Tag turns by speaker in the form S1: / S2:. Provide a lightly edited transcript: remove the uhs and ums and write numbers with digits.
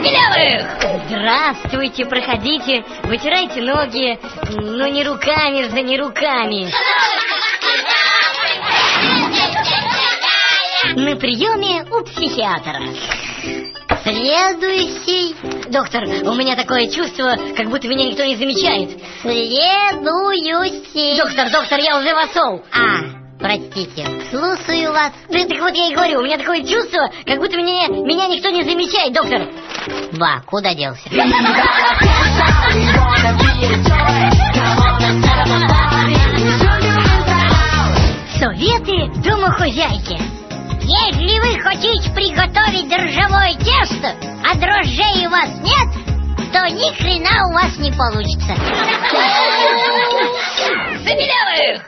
S1: Забелявых!
S2: Здравствуйте, проходите, вытирайте ноги, но не руками же, не руками. На приеме у психиатра. Следующий. Доктор, у меня такое чувство, как будто меня никто не замечает. Следующий. Доктор, я уже вошел. Простите, слушаю вас. Да, так вот я и говорю, у меня такое чувство, как будто меня никто не замечает, доктор. Куда делся? Советы домохозяйки. Если вы хотите приготовить дрожжевое тесто, а дрожжей у вас нет, то ни хрена у вас не получится.
S1: Забелявых!